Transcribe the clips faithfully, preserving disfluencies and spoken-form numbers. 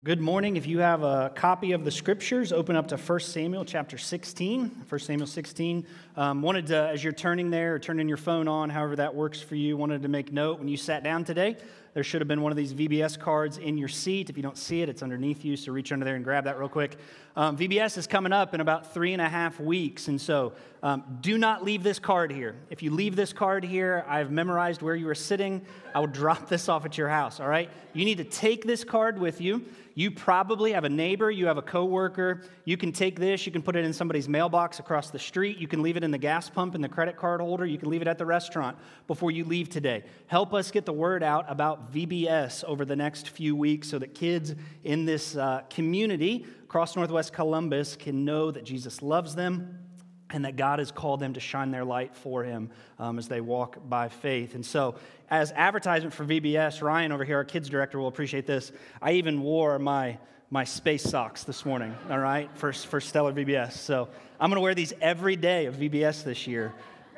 Good morning. If you have a copy of the scriptures, open up to First Samuel chapter sixteen. First Samuel sixteen. Um, wanted to, as you're turning there, or turning your phone on, however that works for you, wanted to make note when you sat down today, there should have been one of these V B S cards in your seat. If you don't see it, it's underneath you, so reach under there and grab that real quick. Um, V B S is coming up in about three and a half weeks, and so um, do not leave this card here. If you leave this card here, I've memorized where you were sitting. I will drop this off at your house, all right? You need to take this card with you. You probably have a neighbor, you have a coworker. You can take this, you can put it in somebody's mailbox across the street. You can leave it in the gas pump in the credit card holder. You can leave it at the restaurant before you leave today. Help us get the word out about V B S over the next few weeks so that kids in this uh, community across Northwest Columbus can know that Jesus loves them and that God has called them to shine their light for Him um, as they walk by faith. And so, as advertisement for V B S, Ryan over here, our kids director, will appreciate this. I even wore my my space socks this morning, all right, for, for Stellar V B S. So, I'm going to wear these every day of V B S this year.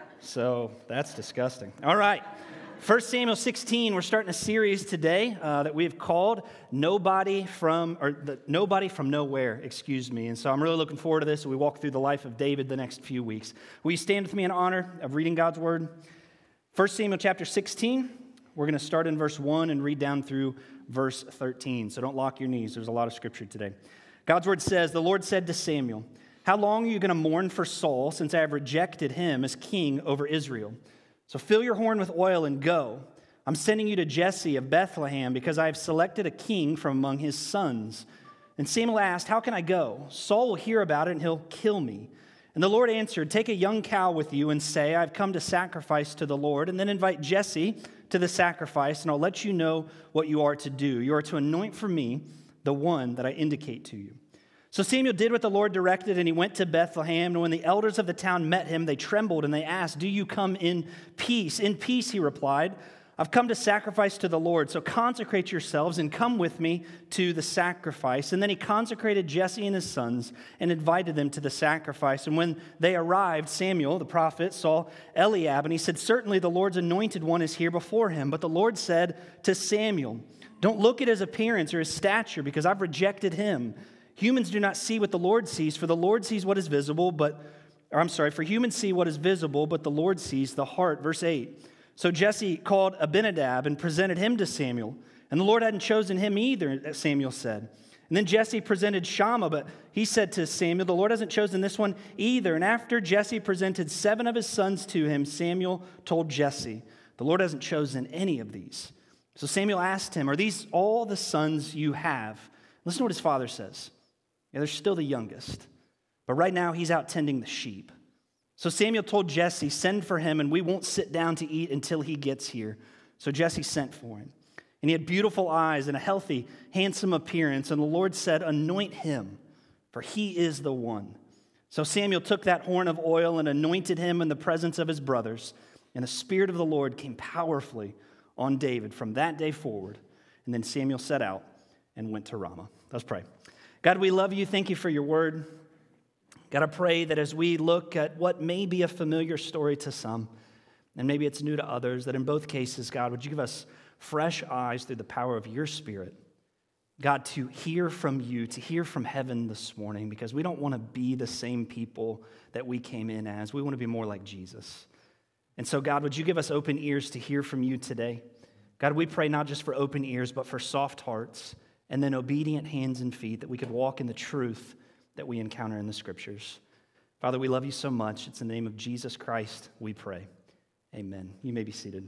So, that's disgusting. All right. First Samuel sixteen, we're starting a series today uh, that we've called Nobody from, or the, Nobody from Nowhere, excuse me. And so I'm really looking forward to this as we walk through the life of David the next few weeks. Will you stand with me in honor of reading God's Word? First Samuel chapter sixteen, we're going to start in verse one and read down through verse thirteen. So don't lock your knees. There's a lot of scripture today. God's Word says, "The Lord said to Samuel, 'How long are you going to mourn for Saul since I have rejected him as king over Israel? So fill your horn with oil and go. I'm sending you to Jesse of Bethlehem because I have selected a king from among his sons.' And Samuel asked, 'How can I go? Saul will hear about it and he'll kill me.' And the Lord answered, 'Take a young cow with you and say, I've come to sacrifice to the Lord, and then invite Jesse to the sacrifice, and I'll let you know what you are to do. You are to anoint for me the one that I indicate to you.' So Samuel did what the Lord directed, and he went to Bethlehem. And when the elders of the town met him, they trembled, and they asked, 'Do you come in peace?' 'In peace,' he replied. 'I've come to sacrifice to the Lord, so consecrate yourselves and come with me to the sacrifice.' And then he consecrated Jesse and his sons and invited them to the sacrifice. And when they arrived, Samuel, the prophet, saw Eliab, and he said, 'Certainly the Lord's anointed one is here before him.' But the Lord said to Samuel, 'Don't look at his appearance or his stature, because I've rejected him. Humans do not see what the Lord sees, for the Lord sees what is visible, but, or I'm sorry, for humans see what is visible, but the Lord sees the heart." Verse eight. So Jesse called Abinadab and presented him to Samuel. And the Lord hadn't chosen him either, Samuel said. And then Jesse presented Shammah, but he said to Samuel, "The Lord hasn't chosen this one either." And after Jesse presented seven of his sons to him, Samuel told Jesse, "The Lord hasn't chosen any of these." So Samuel asked him, "Are these all the sons you have?" Listen to what his father says. Yeah, they're still the youngest, but right now he's out tending the sheep. So Samuel told Jesse, "Send for him, and we won't sit down to eat until he gets here." So Jesse sent for him. And he had beautiful eyes and a healthy, handsome appearance. And the Lord said, "Anoint him, for he is the one." So Samuel took that horn of oil and anointed him in the presence of his brothers. And the Spirit of the Lord came powerfully on David from that day forward. And then Samuel set out and went to Ramah. Let's pray. God, we love you. Thank you for your word. God, I pray that as we look at what may be a familiar story to some, and maybe it's new to others, that in both cases, God, would you give us fresh eyes through the power of your Spirit, God, to hear from you, to hear from heaven this morning, because we don't want to be the same people that we came in as. We want to be more like Jesus. And so, God, would you give us open ears to hear from you today? God, we pray not just for open ears, but for soft hearts, and then obedient hands and feet, that we could walk in the truth that we encounter in the Scriptures. Father, we love you so much. It's in the name of Jesus Christ we pray. Amen. You may be seated.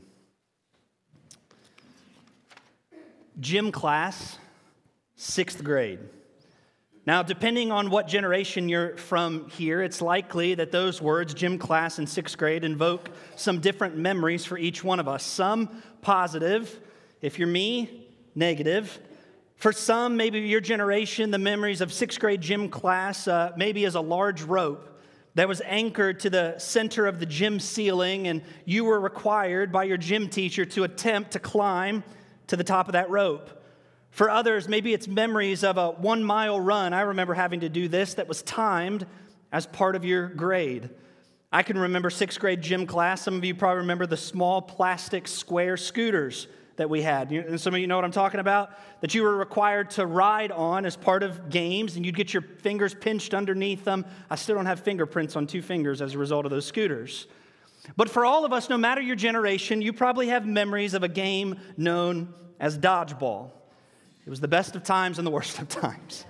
Gym class, sixth grade. Now, depending on what generation you're from here, it's likely that those words, gym class and sixth grade, invoke some different memories for each one of us. Some positive. If you're me, negative. For some, maybe your generation, the memories of sixth grade gym class uh, maybe is a large rope that was anchored to the center of the gym ceiling, and you were required by your gym teacher to attempt to climb to the top of that rope. For others, maybe it's memories of a one-mile run. I remember having to do this that was timed as part of your grade. I can remember sixth grade gym class. Some of you probably remember the small plastic square scooters that we had. And some of you know what I'm talking about, that you were required to ride on as part of games, and you'd get your fingers pinched underneath them. I still don't have fingerprints on two fingers as a result of those scooters. But for all of us, no matter your generation, you probably have memories of a game known as dodgeball. It was the best of times and the worst of times.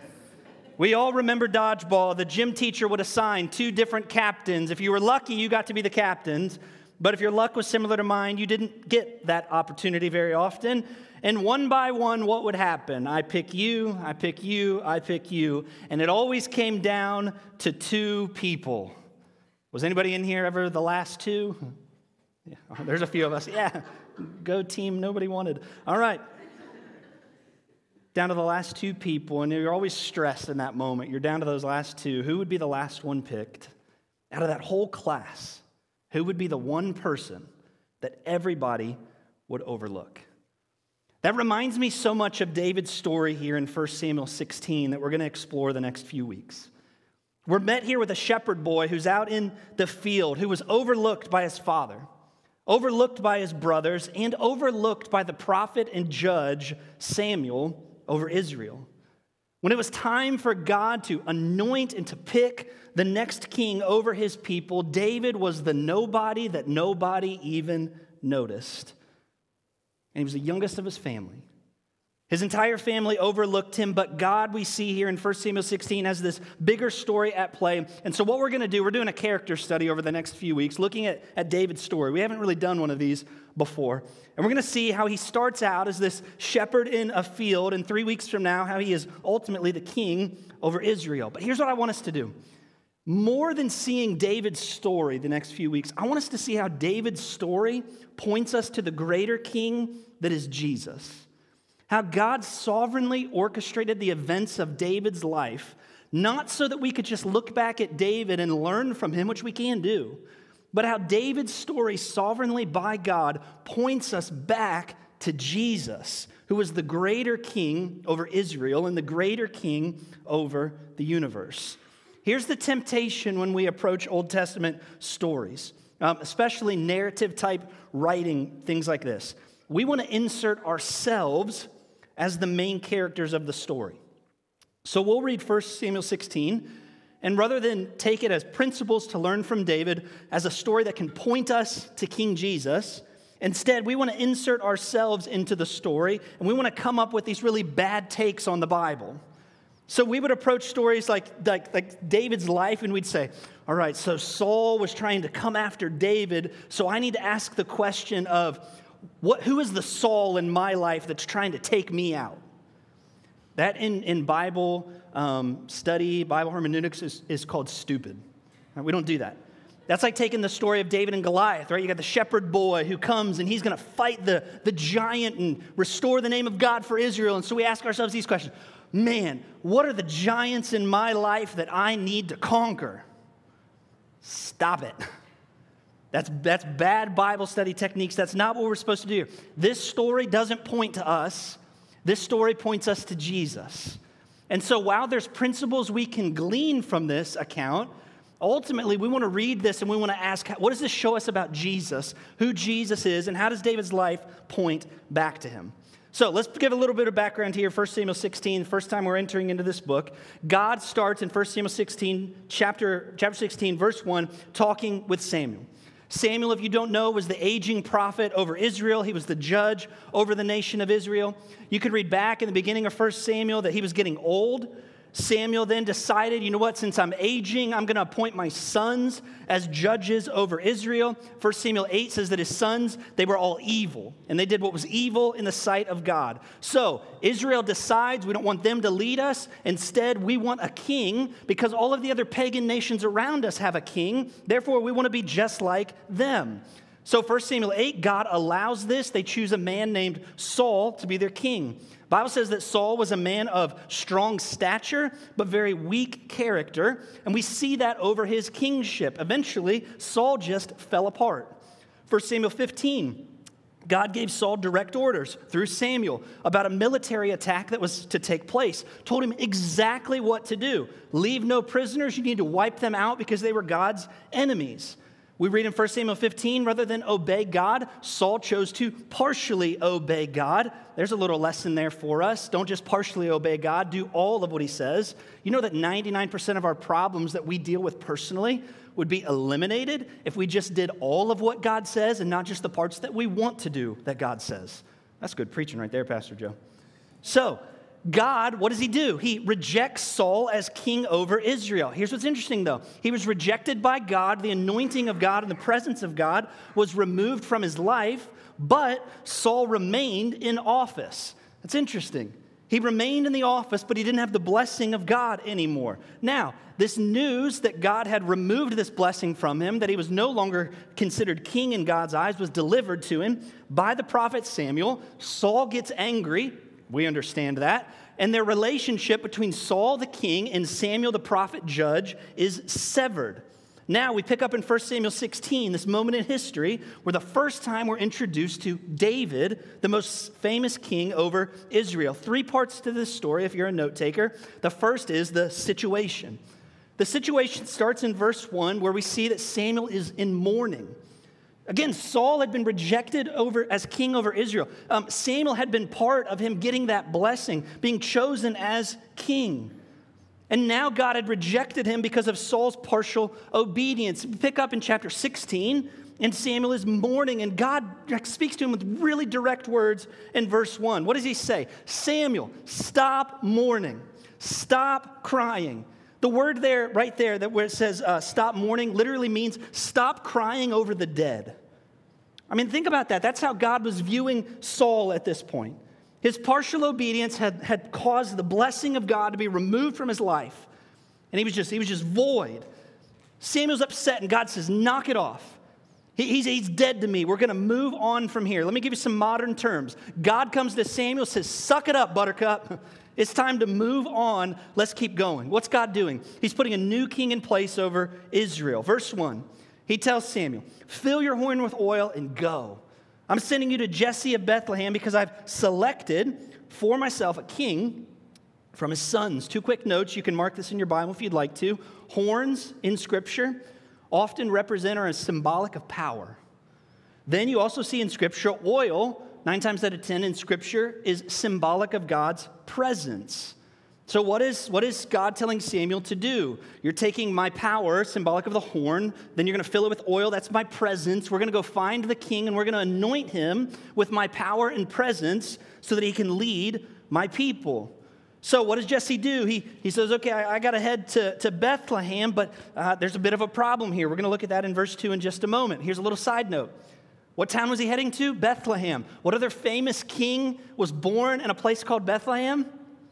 We all remember dodgeball. The gym teacher would assign two different captains. If you were lucky, you got to be the captains. But if your luck was similar to mine, you didn't get that opportunity very often. And one by one, what would happen? I pick you, I pick you, I pick you. And it always came down to two people. Was anybody in here ever the last two? Yeah, there's a few of us. Yeah, go team, nobody wanted. All right. Down to the last two people, and you're always stressed in that moment. You're down to those last two. Who would be the last one picked? Out of that whole class, who would be the one person that everybody would overlook? That reminds me so much of David's story here in First Samuel sixteen that we're going to explore the next few weeks. We're met here with a shepherd boy who's out in the field, who was overlooked by his father, overlooked by his brothers, and overlooked by the prophet and judge Samuel over Israel. When it was time for God to anoint and to pick the next king over his people, David was the nobody that nobody even noticed. And he was the youngest of his family. His entire family overlooked him, but God, we see here in First Samuel sixteen, has this bigger story at play. And so what we're going to do, we're doing a character study over the next few weeks, looking at, at David's story. We haven't really done one of these before. And we're going to see how he starts out as this shepherd in a field, and three weeks from now, how he is ultimately the king over Israel. But here's what I want us to do. More than seeing David's story the next few weeks, I want us to see how David's story points us to the greater king that is Jesus. How God sovereignly orchestrated the events of David's life, not so that we could just look back at David and learn from him, which we can do, but how David's story, sovereignly by God, points us back to Jesus, who was the greater king over Israel and the greater king over the universe. Here's the temptation when we approach Old Testament stories, um, especially narrative-type writing, things like this. We want to insert ourselves as the main characters of the story. So we'll read First Samuel sixteen, and rather than take it as principles to learn from David, as a story that can point us to King Jesus, instead we want to insert ourselves into the story, and we want to come up with these really bad takes on the Bible. So we would approach stories like, like, like David's life, and we'd say, all right, so Saul was trying to come after David, so I need to ask the question of, What, who is the Saul in my life that's trying to take me out? That in, in Bible um, study, Bible hermeneutics is, is called stupid. Right? We don't do that. That's like taking the story of David and Goliath, right? You got the shepherd boy who comes and he's going to fight the, the giant and restore the name of God for Israel. And so we ask ourselves these questions. Man, what are the giants in my life that I need to conquer? Stop it. That's, that's bad Bible study techniques. That's not what we're supposed to do. This story doesn't point to us. This story points us to Jesus. And so while there's principles we can glean from this account, ultimately we want to read this and we want to ask, what does this show us about Jesus, who Jesus is, and how does David's life point back to him? So let's give a little bit of background here. First Samuel sixteen, first time we're entering into this book. God starts in First Samuel sixteen, chapter, chapter sixteen, verse one, talking with Samuel. Samuel, if you don't know, was the aging prophet over Israel. He was the judge over the nation of Israel. You could read back in the beginning of First Samuel that he was getting old. Samuel then decided, you know what, since I'm aging, I'm going to appoint my sons as judges over Israel. First Samuel eight says that his sons, they were all evil, and they did what was evil in the sight of God. So Israel decides we don't want them to lead us. Instead, we want a king because all of the other pagan nations around us have a king. Therefore, we want to be just like them. So First Samuel eight, God allows this. They choose a man named Saul to be their king. The Bible says that Saul was a man of strong stature, but very weak character. And we see that over his kingship. Eventually, Saul just fell apart. First Samuel fifteen, God gave Saul direct orders through Samuel about a military attack that was to take place. Told him exactly what to do. Leave no prisoners. You need to wipe them out because they were God's enemies. We read in First Samuel fifteen, rather than obey God, Saul chose to partially obey God. There's a little lesson there for us. Don't just partially obey God, do all of what he says. You know that ninety-nine percent of our problems that we deal with personally would be eliminated if we just did all of what God says and not just the parts that we want to do that God says. That's good preaching right there, Pastor Joe. So, God, what does he do? He rejects Saul as king over Israel. Here's what's interesting, though. He was rejected by God. The anointing of God and the presence of God was removed from his life, but Saul remained in office. That's interesting. He remained in the office, but he didn't have the blessing of God anymore. Now, this news that God had removed this blessing from him, that he was no longer considered king in God's eyes, was delivered to him by the prophet Samuel. Saul gets angry. We understand that. And their relationship between Saul the king and Samuel the prophet judge is severed. Now we pick up in First Samuel sixteen, this moment in history where the first time we're introduced to David, the most famous king over Israel. Three parts to this story if you're a note taker. The first is the situation. The situation starts in verse one where we see that Samuel is in mourning. Again, Saul had been rejected over as king over Israel. Um, Samuel had been part of him getting that blessing, being chosen as king. And now God had rejected him because of Saul's partial obedience. Pick up in chapter sixteen, and Samuel is mourning, and God speaks to him with really direct words in verse one. What does he say? Samuel, stop mourning. Stop crying. The word there, right there, that where it says uh, stop mourning, literally means stop crying over the dead. I mean, think about that. That's how God was viewing Saul at this point. His partial obedience had, had caused the blessing of God to be removed from his life. And he was just, he was just void. Samuel's upset, and God says, knock it off. He, he's, he's dead to me. We're going to move on from here. Let me give you some modern terms. God comes to Samuel, says, suck it up, buttercup. It's time to move on. Let's keep going. What's God doing? He's putting a new king in place over Israel. Verse one, he tells Samuel, fill your horn with oil and go. I'm sending you to Jesse of Bethlehem because I've selected for myself a king from his sons. Two quick notes. You can mark this in your Bible if you'd like to. Horns in Scripture often represent or are symbolic of power. Then you also see in Scripture oil, nine times out of ten in Scripture, is symbolic of God's presence. So what is, what is God telling Samuel to do? You're taking my power, symbolic of the horn, then you're going to fill it with oil. That's my presence. We're going to go find the king, and we're going to anoint him with my power and presence so that he can lead my people. So what does Jesse do? He, he says, okay, I, I got to head to, to Bethlehem, but uh, there's a bit of a problem here. We're going to look at that in verse two in just a moment. Here's a little side note. What town was he heading to? Bethlehem. What other famous king was born in a place called Bethlehem?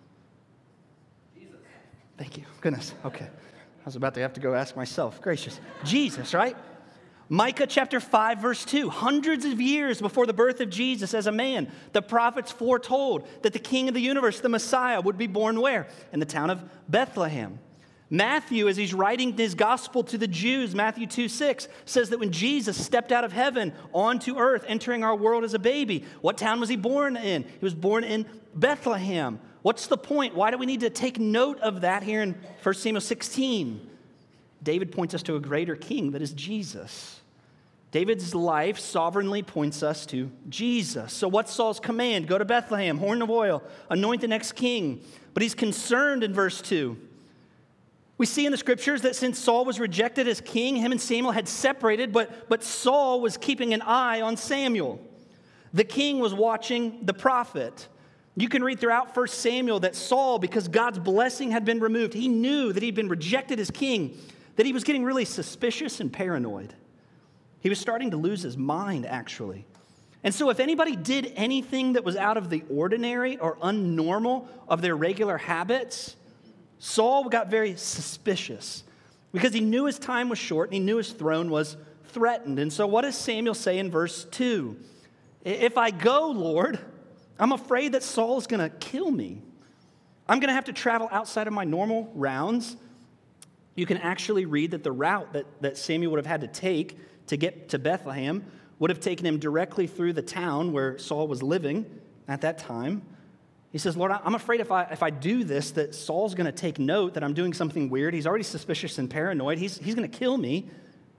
Jesus. Thank you. Goodness. Okay. I was about to have to go ask myself. Gracious. Jesus, right? Micah chapter five, verse two. Hundreds of years before the birth of Jesus as a man, the prophets foretold that the king of the universe, the Messiah, would be born where? In the town of Bethlehem. Matthew, as he's writing his gospel to the Jews, Matthew two six, says that when Jesus stepped out of heaven onto earth, entering our world as a baby, what town was he born in? He was born in Bethlehem. What's the point? Why do we need to take note of that here in First Samuel sixteen? David points us to a greater king that is Jesus. David's life sovereignly points us to Jesus. So what's Saul's command? Go to Bethlehem, horn of oil, anoint the next king. But he's concerned in verse two. We see in the scriptures that since Saul was rejected as king, him and Samuel had separated, but, but Saul was keeping an eye on Samuel. The king was watching the prophet. You can read throughout First Samuel that Saul, because God's blessing had been removed, he knew that he'd been rejected as king, that he was getting really suspicious and paranoid. He was starting to lose his mind, actually. And so if anybody did anything that was out of the ordinary or unnormal of their regular habits, Saul got very suspicious because he knew his time was short and he knew his throne was threatened. And so what does Samuel say in verse two? If I go, Lord, I'm afraid that Saul is going to kill me. I'm going to have to travel outside of my normal rounds. You can actually read that the route that, that Samuel would have had to take to get to Bethlehem would have taken him directly through the town where Saul was living at that time. He says, Lord, I'm afraid if I if I do this, that Saul's going to take note that I'm doing something weird. He's already suspicious and paranoid. He's, he's going to kill me.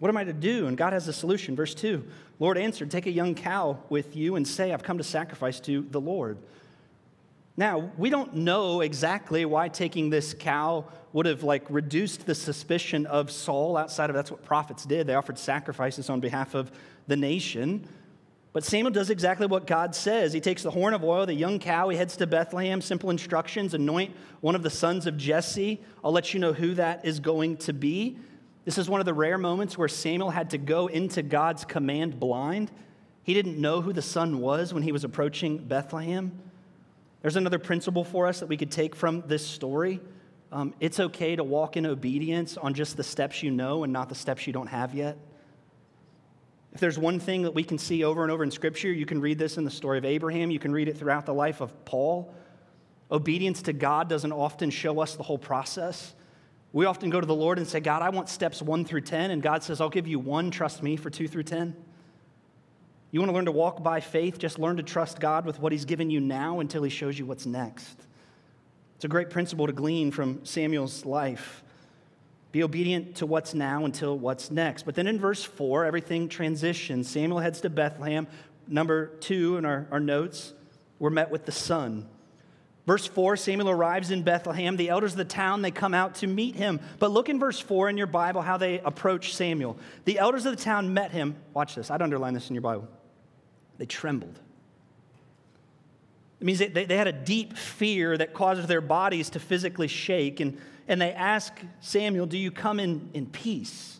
What am I to do? And God has a solution. Verse two, Lord answered, take a young cow with you and say, I've come to sacrifice to the Lord. Now, we don't know exactly why taking this cow would have like reduced the suspicion of Saul outside of that's what prophets did. They offered sacrifices on behalf of the nation. But Samuel does exactly what God says. He takes the horn of oil, the young cow, he heads to Bethlehem, simple instructions, anoint one of the sons of Jesse. I'll let you know who that is going to be. This is one of the rare moments where Samuel had to go into God's command blind. He didn't know who the son was when he was approaching Bethlehem. There's another principle for us that we could take from this story. Um, it's okay to walk in obedience on just the steps you know and not the steps you don't have yet. If there's one thing that we can see over and over in Scripture, you can read this in the story of Abraham, you can read it throughout the life of Paul. Obedience to God doesn't often show us the whole process. We often go to the Lord and say, God, I want steps one through ten, and God says, I'll give you one, trust me for two through ten. You want to learn to walk by faith, just learn to trust God with what he's given you now until he shows you what's next. It's a great principle to glean from Samuel's life. Be obedient to what's now until what's next. But then in verse four, everything transitions. Samuel heads to Bethlehem. Number two in our, our notes, we're met with the son. Verse four, Samuel arrives in Bethlehem. The elders of the town, they come out to meet him. But look in verse four in your Bible how they approach Samuel. The elders of the town met him. Watch this. I'd underline this in your Bible. They trembled. It means they, they had a deep fear that causes their bodies to physically shake. And, and they ask Samuel, do you come in, in peace?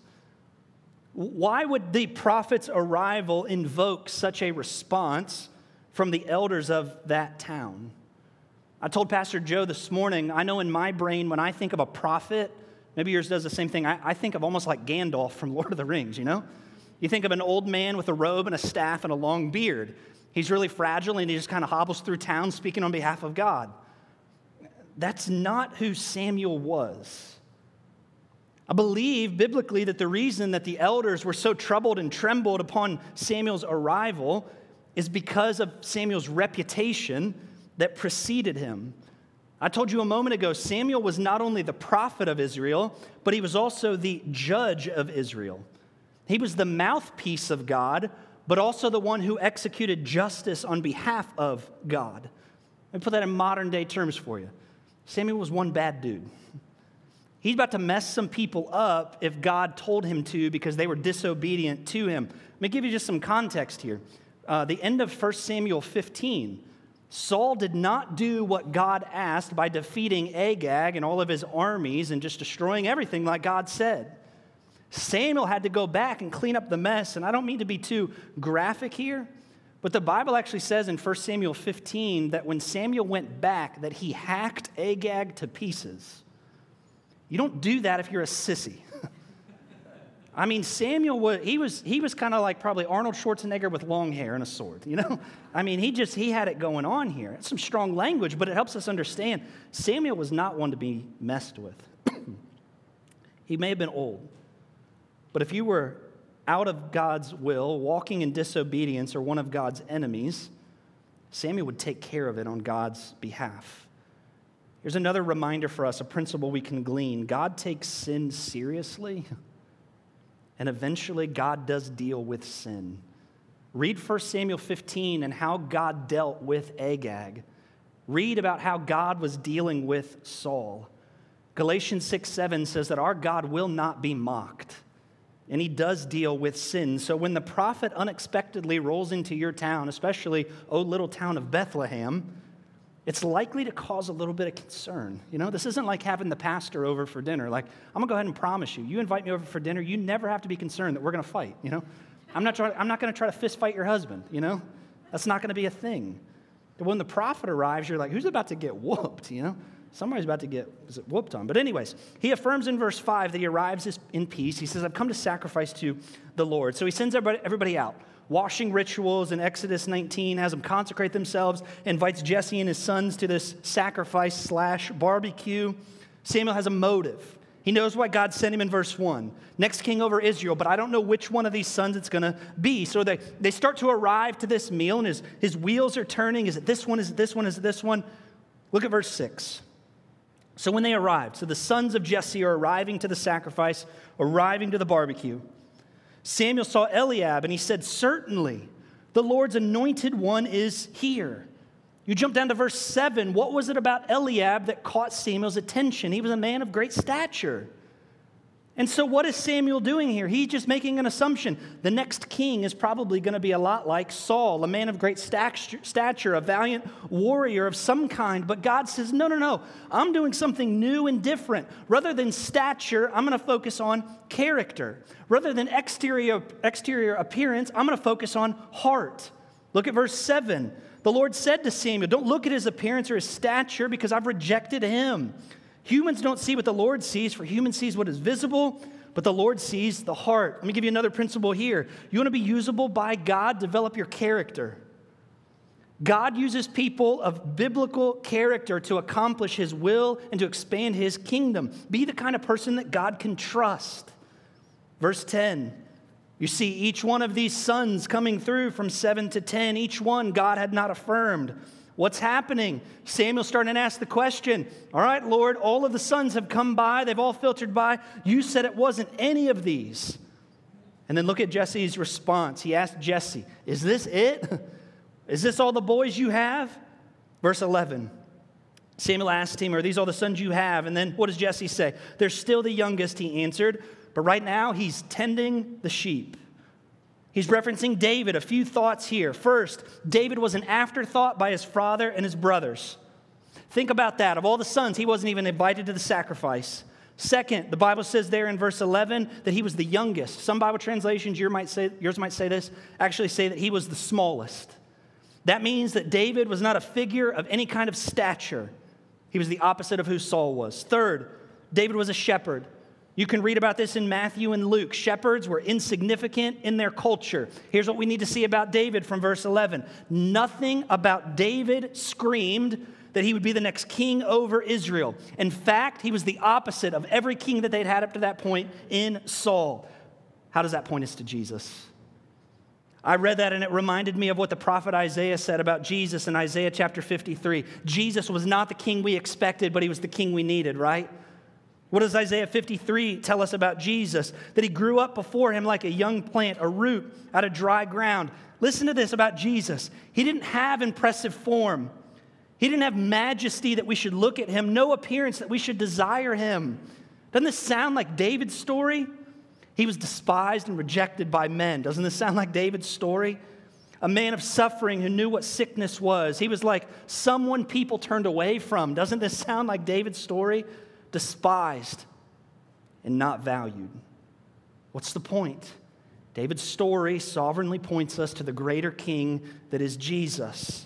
Why would the prophet's arrival invoke such a response from the elders of that town? I told Pastor Joe this morning, I know in my brain when I think of a prophet, maybe yours does the same thing, I, I think of almost like Gandalf from Lord of the Rings, you know? You think of an old man with a robe and a staff and a long beard. He's really fragile and he just kind of hobbles through town speaking on behalf of God. That's not who Samuel was. I believe biblically that the reason that the elders were so troubled and trembled upon Samuel's arrival is because of Samuel's reputation that preceded him. I told you a moment ago, Samuel was not only the prophet of Israel, but he was also the judge of Israel. He was the mouthpiece of God, but also the one who executed justice on behalf of God. Let me put that in modern day terms for you. Samuel was one bad dude. He's about to mess some people up if God told him to because they were disobedient to him. Let me give you just some context here. Uh, the end of First Samuel fifteen, Saul did not do what God asked by defeating Agag and all of his armies and just destroying everything like God said. Samuel had to go back and clean up the mess, and I don't mean to be too graphic here, but the Bible actually says in First Samuel fifteen that when Samuel went back that he hacked Agag to pieces. You don't do that if you're a sissy. I mean, Samuel, was, he was, he was kind of like probably Arnold Schwarzenegger with long hair and a sword, you know? I mean, he just, he had it going on here. It's some strong language, but it helps us understand Samuel was not one to be messed with. He may have been old, but if you were out of God's will, walking in disobedience, or one of God's enemies, Samuel would take care of it on God's behalf. Here's another reminder for us, a principle we can glean. God takes sin seriously, and eventually God does deal with sin. Read First Samuel fifteen and how God dealt with Agag. Read about how God was dealing with Saul. Galatians six seven says that our God will not be mocked, and he does deal with sin. So when the prophet unexpectedly rolls into your town, especially, oh, little town of Bethlehem, it's likely to cause a little bit of concern. You know, this isn't like having the pastor over for dinner. Like, I'm going to go ahead and promise you, you invite me over for dinner, you never have to be concerned that we're going to fight, you know? I'm not trying, I'm not going to try to fist fight your husband, you know? That's not going to be a thing. But when the prophet arrives, you're like, who's about to get whooped, you know? Somebody's about to get is it whooped on. But anyways, he affirms in verse five that he arrives in peace. He says, I've come to sacrifice to the Lord. So he sends everybody, everybody out. Washing rituals in Exodus nineteen, has them consecrate themselves, invites Jesse and his sons to this sacrifice slash barbecue. Samuel has a motive. He knows why God sent him in verse one. Next king over Israel, but I don't know which one of these sons it's going to be. So they, they start to arrive to this meal, and his, his wheels are turning. Is it this one? Is it this one? Is it this one? Look at verse six. So when they arrived, so the sons of Jesse are arriving to the sacrifice, arriving to the barbecue. Samuel saw Eliab, and he said, certainly, the Lord's anointed one is here. You jump down to verse seven. What was it about Eliab that caught Samuel's attention? He was a man of great stature. And so what is Samuel doing here? He's just making an assumption. The next king is probably going to be a lot like Saul, a man of great stature, a valiant warrior of some kind. But God says, no, no, no. I'm doing something new and different. Rather than stature, I'm going to focus on character. Rather than exterior, exterior appearance, I'm going to focus on heart. Look at verse seven. The Lord said to Samuel, don't look at his appearance or his stature because I've rejected him. Humans don't see what the Lord sees, for human sees what is visible, but the Lord sees the heart. Let me give you another principle here. You want to be usable by God? Develop your character. God uses people of biblical character to accomplish his will and to expand his kingdom. Be the kind of person that God can trust. Verse ten, you see each one of these sons coming through from seven to ten. Each one God had not affirmed. What's happening? Samuel's starting to ask the question, all right, Lord, all of the sons have come by. They've all filtered by. You said it wasn't any of these. And then look at Jesse's response. He asked Jesse, is this it? Is this all the boys you have? Verse eleven, Samuel asked him, are these all the sons you have? And then what does Jesse say? They're still the youngest, he answered, but right now he's tending the sheep. He's referencing David. A few thoughts here. First, David was an afterthought by his father and his brothers. Think about that. Of all the sons, he wasn't even invited to the sacrifice. Second, the Bible says there in verse eleven that he was the youngest. Some Bible translations, yours might say, yours might say this, actually say that he was the smallest. That means that David was not a figure of any kind of stature. He was the opposite of who Saul was. Third, David was a shepherd. You can read about this in Matthew and Luke. Shepherds were insignificant in their culture. Here's what we need to see about David from verse eleven. Nothing about David screamed that he would be the next king over Israel. In fact, he was the opposite of every king that they'd had up to that point in Saul. How does that point us to Jesus? I read that and it reminded me of what the prophet Isaiah said about Jesus in Isaiah chapter fifty-three. Jesus was not the king we expected, but he was the king we needed, right? What does Isaiah fifty-three tell us about Jesus? That he grew up before him like a young plant, a root out of dry ground. Listen to this about Jesus. He didn't have impressive form. He didn't have majesty that we should look at him, no appearance that we should desire him. Doesn't this sound like David's story? He was despised and rejected by men. Doesn't this sound like David's story? A man of suffering who knew what sickness was. He was like someone people turned away from. Doesn't this sound like David's story? Despised and not valued. What's the point? David's story sovereignly points us to the greater king that is Jesus.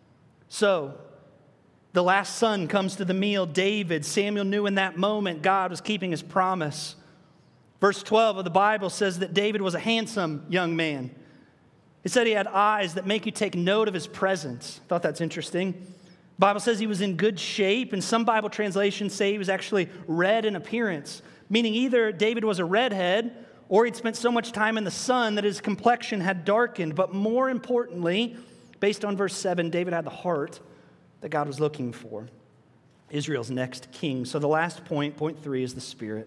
So, the last son comes to the meal, David. Samuel knew in that moment God was keeping his promise. Verse twelve of the Bible says that David was a handsome young man. It said he had eyes that make you take note of his presence. I thought that's interesting. The Bible says he was in good shape, and some Bible translations say he was actually red in appearance, meaning either David was a redhead or he'd spent so much time in the sun that his complexion had darkened. But more importantly, based on verse seven, David had the heart that God was looking for. Israel's next king. So the last point, point three, is the Spirit.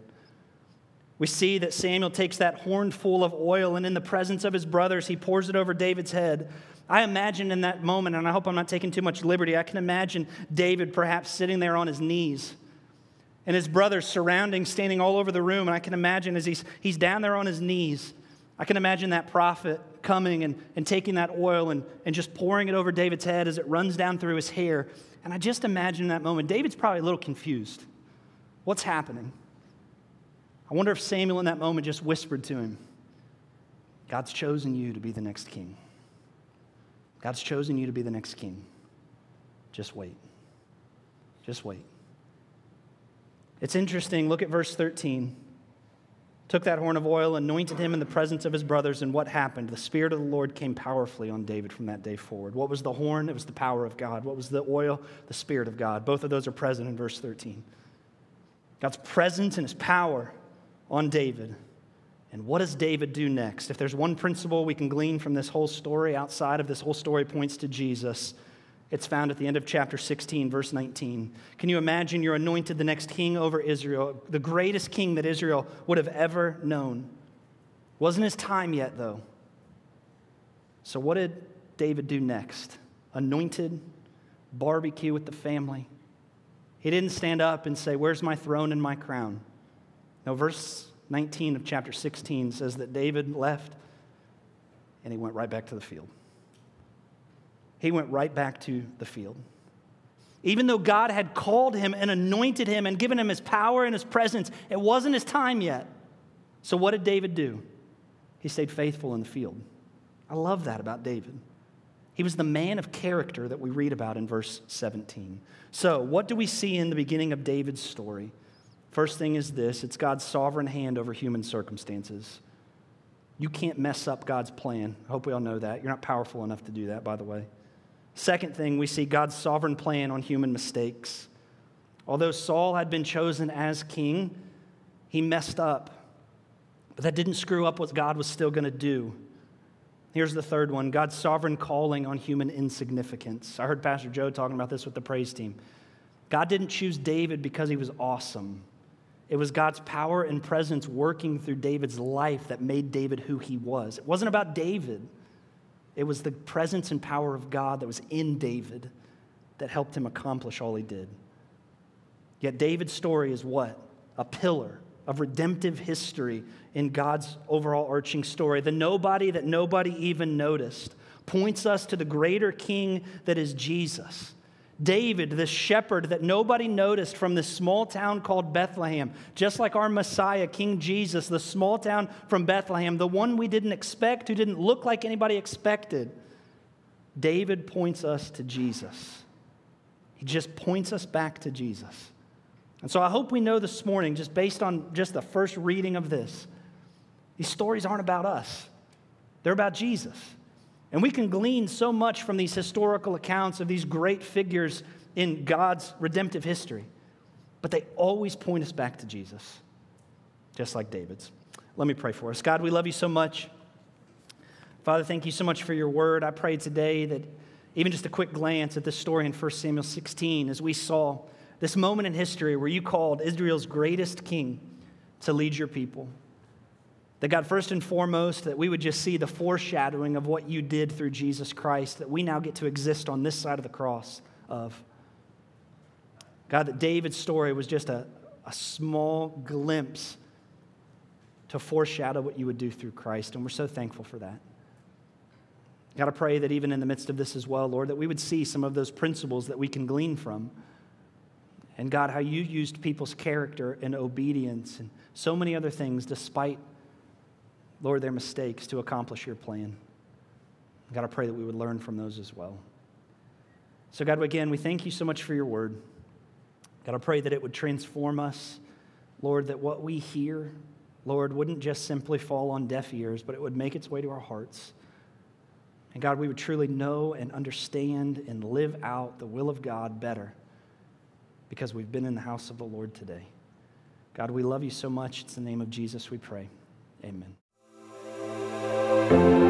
We see that Samuel takes that horn full of oil, and in the presence of his brothers, he pours it over David's head. I imagine in that moment, and I hope I'm not taking too much liberty, I can imagine David perhaps sitting there on his knees and his brothers surrounding, standing all over the room. And I can imagine as he's, he's down there on his knees, I can imagine that prophet coming and, and taking that oil and, and just pouring it over David's head as it runs down through his hair. And I just imagine that moment. David's probably a little confused. What's happening? I wonder if Samuel in that moment just whispered to him, God's chosen you to be the next king. God's chosen you to be the next king. Just wait. Just wait. It's interesting. Look at verse thirteen. Took that horn of oil, anointed him in the presence of his brothers, and what happened? The Spirit of the Lord came powerfully on David from that day forward. What was the horn? It was the power of God. What was the oil? The Spirit of God. Both of those are present in verse thirteen. God's presence and his power on David. And what does David do next? If there's one principle we can glean from this whole story, outside of this whole story points to Jesus, it's found at the end of chapter sixteen, verse nineteen. Can you imagine you're anointed the next king over Israel, the greatest king that Israel would have ever known? Wasn't his time yet, though. So what did David do next? Anointed, barbecue with the family. He didn't stand up and say, "Where's my throne and my crown?" No, verse nineteen of chapter sixteen says that David left and he went right back to the field. He went right back to the field. Even though God had called him and anointed him and given him his power and his presence, it wasn't his time yet. So what did David do? He stayed faithful in the field. I love that about David. He was the man of character that we read about in verse seventeen. So what do we see in the beginning of David's story? First thing is this: it's God's sovereign hand over human circumstances. You can't mess up God's plan. I hope we all know that. You're not powerful enough to do that, by the way. Second thing, we see God's sovereign plan on human mistakes. Although Saul had been chosen as king, he messed up. But that didn't screw up what God was still going to do. Here's the third one: God's sovereign calling on human insignificance. I heard Pastor Joe talking about this with the praise team. God didn't choose David because he was awesome. It was God's power and presence working through David's life that made David who he was. It wasn't about David. It was the presence and power of God that was in David that helped him accomplish all he did. Yet David's story is what? A pillar of redemptive history in God's overall arching story. The nobody that nobody even noticed points us to the greater king that is Jesus. David, the shepherd that nobody noticed from this small town called Bethlehem, just like our Messiah, King Jesus, the small town from Bethlehem, the one we didn't expect, who didn't look like anybody expected. David points us to Jesus. He just points us back to Jesus. And so I hope we know this morning, just based on just the first reading of this, these stories aren't about us. They're about Jesus. And we can glean so much from these historical accounts of these great figures in God's redemptive history. But they always point us back to Jesus, just like David's. Let me pray for us. God, we love you so much. Father, thank you so much for your word. I pray today that even just a quick glance at this story in First Samuel sixteen, as we saw this moment in history where you called Israel's greatest king to lead your people. That God, first and foremost, that we would just see the foreshadowing of what you did through Jesus Christ, that we now get to exist on this side of the cross of. God, that David's story was just a, a small glimpse to foreshadow what you would do through Christ, and we're so thankful for that. God, I pray that even in the midst of this as well, Lord, that we would see some of those principles that we can glean from. And God, how you used people's character and obedience and so many other things despite, Lord, their mistakes to accomplish your plan. God, I pray that we would learn from those as well. So God, again, we thank you so much for your word. God, I pray that it would transform us. Lord, that what we hear, Lord, wouldn't just simply fall on deaf ears, but it would make its way to our hearts. And God, we would truly know and understand and live out the will of God better because we've been in the house of the Lord today. God, we love you so much. It's in the name of Jesus we pray. Amen.